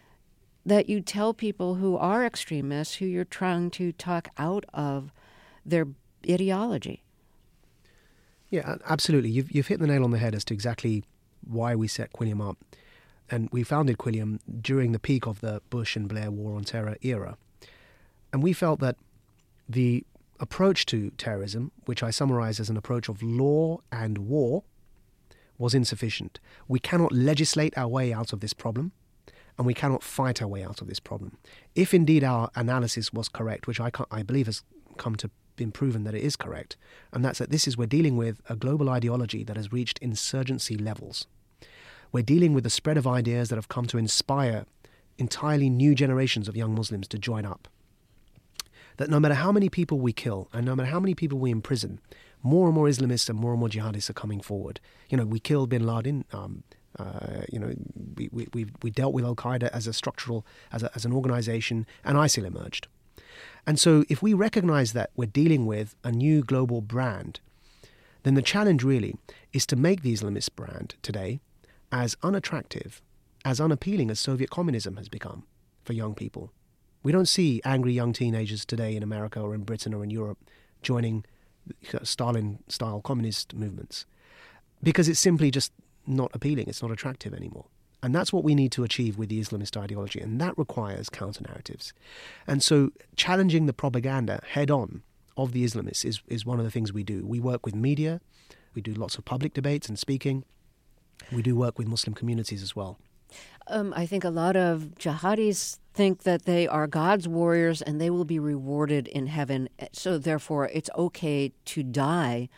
that you tell people who are extremists, who you're trying to talk out of their ideology? Yeah, absolutely. You've you've hit the nail on the head as to exactly why we set Quilliam up. And we founded Quilliam during the peak of the Bush and Blair War on Terror era. And we felt that the approach to terrorism, which I summarize as an approach of law and war, was insufficient. We cannot legislate our way out of this problem, and we cannot fight our way out of this problem. If indeed our analysis was correct, which I, I believe has come to been proven that it is correct, and that's that this is we're dealing with a global ideology that has reached insurgency levels. We're dealing with the spread of ideas that have come to inspire entirely new generations of young Muslims to join up. That no matter how many people we kill and no matter how many people we imprison, more and more Islamists and more and more jihadists are coming forward. You know, we killed bin Laden. Um, uh, you know, we we we we dealt with Al Qaeda as a structural, as a, as an organization, and ISIL emerged. And so if we recognize that we're dealing with a new global brand, then the challenge really is to make the Islamist brand today as unattractive, as unappealing as Soviet communism has become for young people. We don't see angry young teenagers today in America or in Britain or in Europe joining Stalin-style communist movements because it's simply just not appealing, it's not attractive anymore. And that's what we need to achieve with the Islamist ideology, and that requires counter-narratives. And so challenging the propaganda head-on of the Islamists is, is one of the things we do. We work with media, we do lots of public debates and speaking, we do work with Muslim communities as well. Um, I think a lot of jihadis think that they are God's warriors and they will be rewarded in heaven, so therefore it's okay to die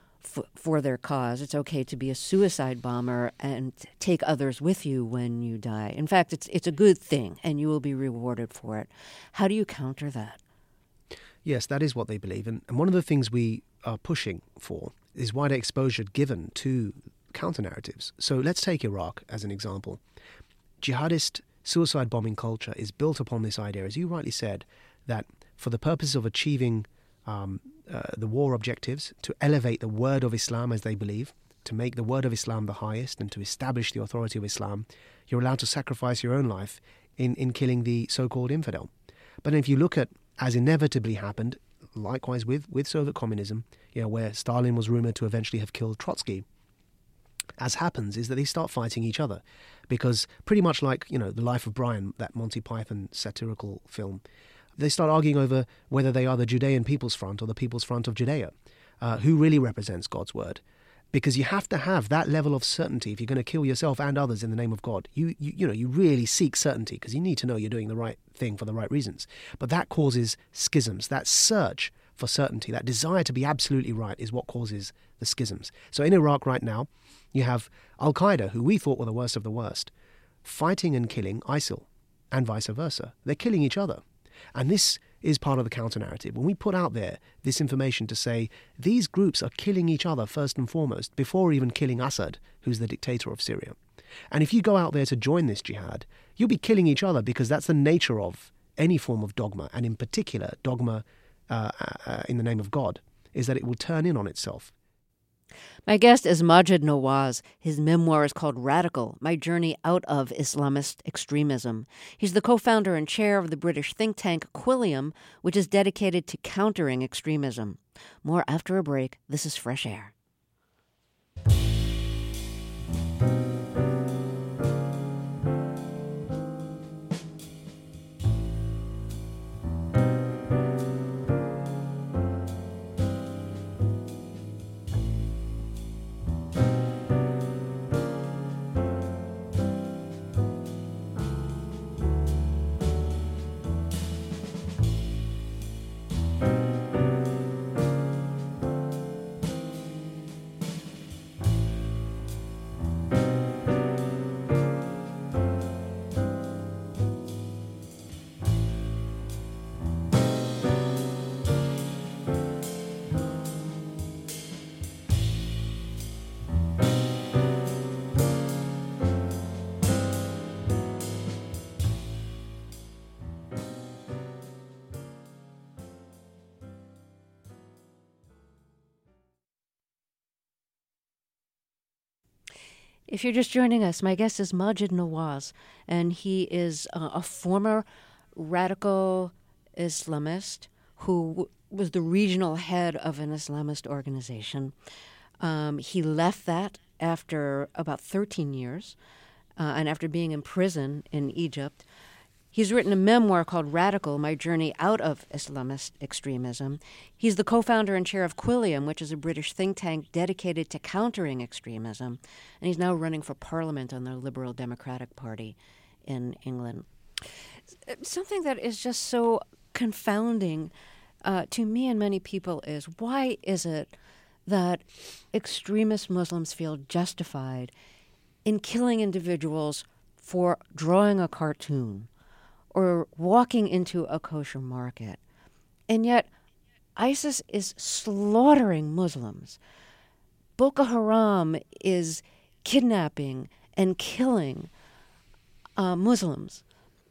for their cause. It's okay to be a suicide bomber and take others with you when you die. In fact, it's it's a good thing, and you will be rewarded for it. How do you counter that? Yes, that is what they believe. And, and one of the things we are pushing for is wider exposure given to counter-narratives. So let's take Iraq as an example. Jihadist suicide bombing culture is built upon this idea, as you rightly said, that for the purpose of achieving um, uh, the war objectives, to elevate the word of Islam as they believe, to make the word of Islam the highest and to establish the authority of Islam, you're allowed to sacrifice your own life in, in killing the so-called infidel. But if you look at, as inevitably happened, likewise with, with Soviet communism, you know, where Stalin was rumored to eventually have killed Trotsky, as happens is that they start fighting each other. Because pretty much like, you know, The Life of Brian, that Monty Python satirical film, they start arguing over whether they are the Judean People's Front or the People's Front of Judea. Uh, who really represents God's word? because you have to have that level of certainty if you're going to kill yourself and others in the name of God. You, you, you know, you really seek certainty because you need to know you're doing the right thing for the right reasons. But that causes schisms. That search for certainty, that desire to be absolutely right is what causes the schisms. So in Iraq right now, you have Al-Qaeda, who we thought were the worst of the worst, fighting and killing ISIL, and vice versa. They're killing each other. And this is part of the counter-narrative. When we put out there this information to say these groups are killing each other first and foremost, before even killing Assad, who's the dictator of Syria. And if you go out there to join this jihad, you'll be killing each other because that's the nature of any form of dogma, and in particular dogma uh, uh, in the name of God, is that it will turn in on itself. My guest is Maajid Nawaz. His memoir is called Radical, My Journey Out of Islamist Extremism. He's the co-founder and chair of the British think tank Quilliam, which is dedicated to countering extremism. More after a break. This is Fresh Air. If you're just joining us, my guest is Maajid Nawaz, and he is uh, a former radical Islamist who w- was the regional head of an Islamist organization. Um, he left that after about thirteen years, uh, and after being in prison in Egypt. He's written a memoir called Radical, My Journey Out of Islamist Extremism. He's the co-founder and chair of Quilliam, which is a British think tank dedicated to countering extremism. And he's now running for parliament on the Liberal Democratic Party in England. Something that is just so confounding uh, to me and many people is, why is it that extremist Muslims feel justified in killing individuals for drawing a cartoon or walking into a kosher market? And yet ISIS is slaughtering Muslims. Boko Haram is kidnapping and killing uh, Muslims.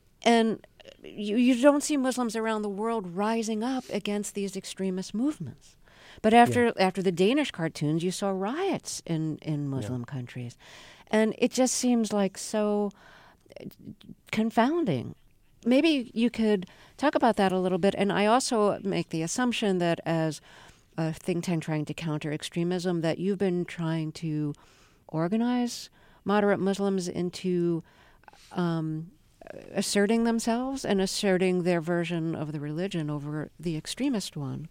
And you, you don't see Muslims around the world rising up against these extremist movements. But after yeah. after the Danish cartoons, you saw riots in, in Muslim yeah. countries. And it just seems like so confounding. Maybe you could talk about that a little bit. And I also make the assumption that as a think tank trying to counter extremism, that you've been trying to organize moderate Muslims into um, asserting themselves and asserting their version of the religion over the extremist one.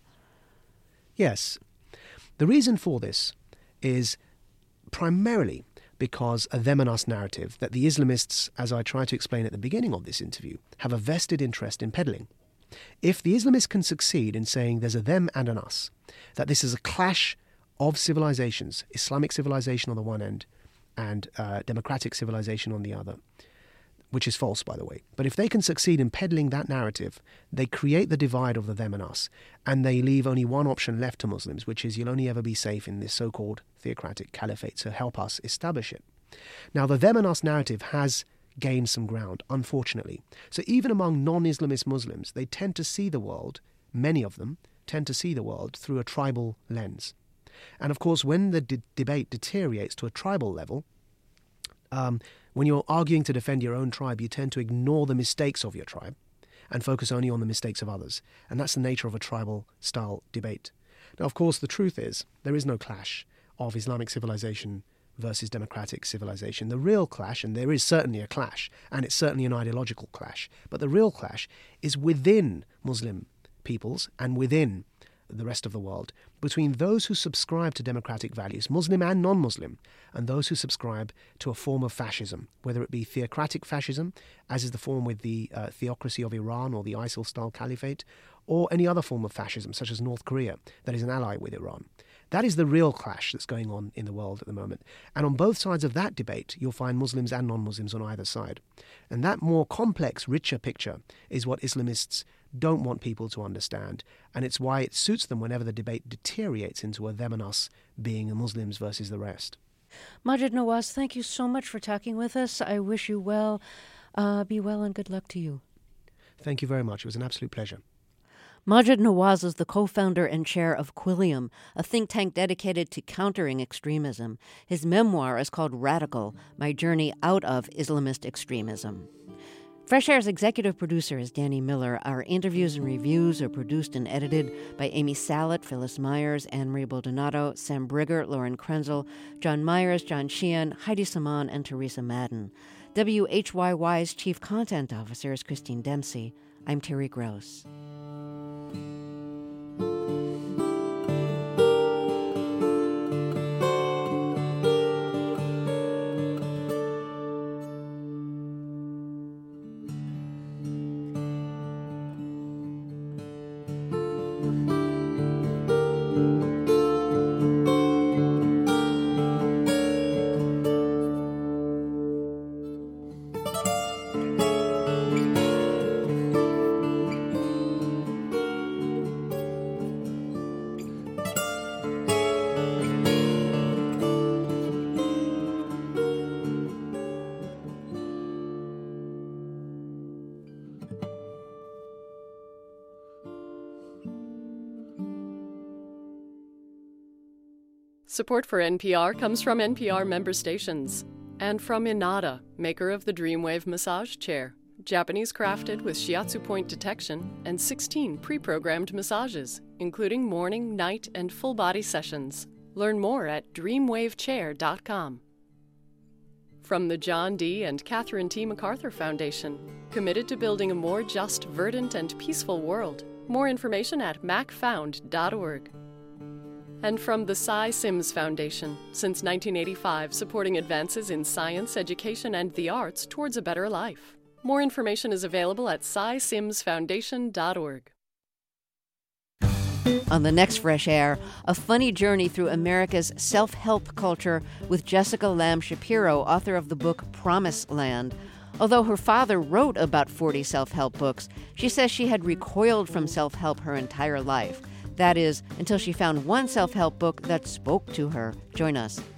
Yes. The reason for this is primarily because a them and us narrative that the Islamists, as I tried to explain at the beginning of this interview, have a vested interest in peddling. If the Islamists can succeed in saying there's a them and an us, that this is a clash of civilizations, Islamic civilization on the one end and uh, democratic civilization on the other, which is false, by the way. But if they can succeed in peddling that narrative, they create the divide of the them and us, and they leave only one option left to Muslims, which is you'll only ever be safe in this so-called theocratic caliphate, so help us establish it. Now, the them and us narrative has gained some ground, unfortunately. So even among non-Islamist Muslims, they tend to see the world, many of them, tend to see the world through a tribal lens. And of course, when the de- debate deteriorates to a tribal level, um, when you're arguing to defend your own tribe, you tend to ignore the mistakes of your tribe and focus only on the mistakes of others. And that's the nature of a tribal-style debate. Now, of course, the truth is there is no clash of Islamic civilization versus democratic civilization. The real clash, and there is certainly a clash, and it's certainly an ideological clash, but the real clash is within Muslim peoples and within the rest of the world, between those who subscribe to democratic values, Muslim and non-Muslim, and those who subscribe to a form of fascism, whether it be theocratic fascism, as is the form with the uh, theocracy of Iran or the ISIL-style caliphate, or any other form of fascism, such as North Korea, that is an ally with Iran. That is the real clash that's going on in the world at the moment. And on both sides of that debate, you'll find Muslims and non-Muslims on either side. And that more complex, richer picture is what Islamists don't want people to understand. And it's why it suits them whenever the debate deteriorates into a them and us being Muslims versus the rest. Maajid Nawaz, thank you so much for talking with us. I wish you well. Uh, be well and good luck to you. Thank you very much. It was an absolute pleasure. Maajid Nawaz is the co-founder and chair of Quilliam, a think tank dedicated to countering extremism. His memoir is called Radical, My Journey Out of Islamist Extremism. Fresh Air's executive producer is Danny Miller. Our interviews and reviews are produced and edited by Amy Salit, Phyllis Myers, Anne-Marie Baldonado, Sam Brigger, Lauren Krenzel, John Myers, John Sheehan, Heidi Saman, and Teresa Madden. W H Y Y's chief content officer is Christine Dempsey. I'm Terry Gross. Support for N P R comes from N P R member stations and from Inada, maker of the Dreamwave massage chair, Japanese crafted with shiatsu point detection and sixteen pre-programmed massages, including morning, night, and full-body sessions. Learn more at dreamwave chair dot com. From the John D. and Catherine T. MacArthur Foundation, committed to building a more just, verdant, and peaceful world. More information at mac found dot org. And from the Cy Sims Foundation, since nineteen eighty-five, supporting advances in science, education, and the arts towards a better life. More information is available at cy sims foundation dot org. On the next Fresh Air, a funny journey through America's self-help culture with Jessica Lamb Shapiro, author of the book Promised Land. Although her father wrote about forty self-help books, she says she had recoiled from self-help her entire life. That is, until she found one self-help book that spoke to her. Join us.